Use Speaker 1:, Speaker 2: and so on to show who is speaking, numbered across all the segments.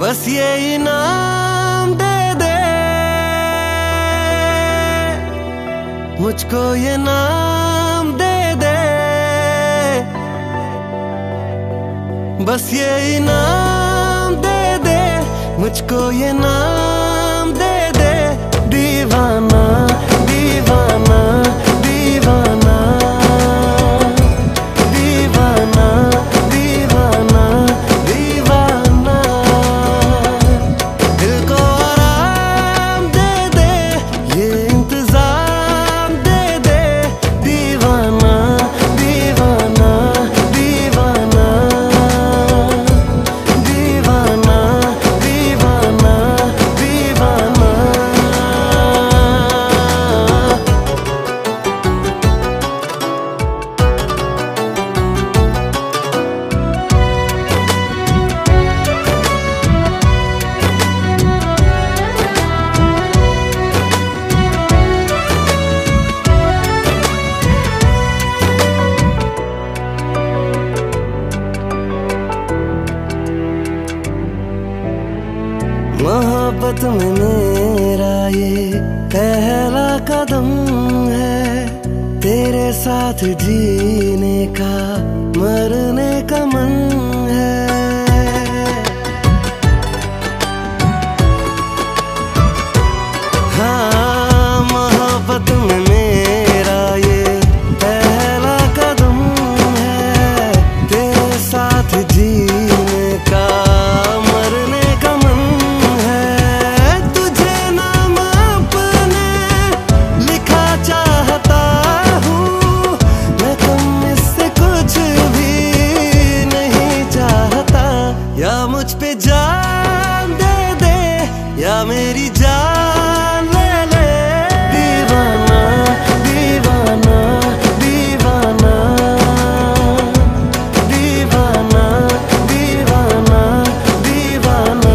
Speaker 1: बस ये इनाम दे दे, मुझको ये नाम दे दे, बस ये इनाम दे दे, मुझको ये नाम दे दे। दीवाना दीवाना दीवाना दीवाना दीवाना दीवाना, दिल को आराम दे दे, ये इंतजाम दे दे। दीवाना दीवाना दीवाना दीवाना दीवाना दीवाना। मोहब्बत में मेरा ये पहला कदम है, तेरे साथ जीने का मरने का मन है। हाँ, मोहब्बत में मेरा ये पहला कदम है, तेरे साथ जीने का मुझ पे जान दे दे, या मेरी जान ले ले। दीवाना दीवाना दीवाना दीवाना दीवाना दीवाना।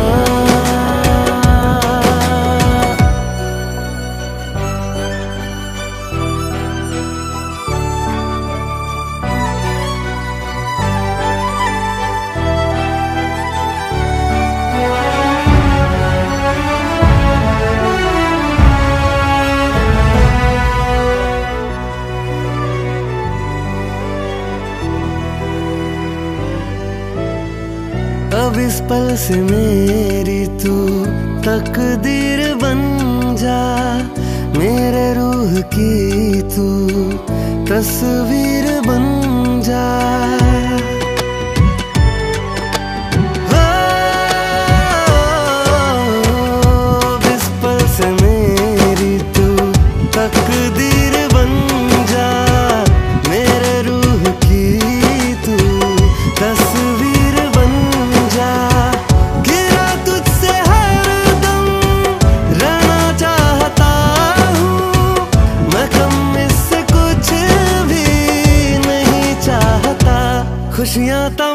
Speaker 1: अब इस पल से मेरी तू तकदीर बन जा, मेरे रूह की तू तस्वीर बन जा। इस पल से मेरी तू तकदीर बन जा, मेरे रूह की तू तस्वीर खुशियाँ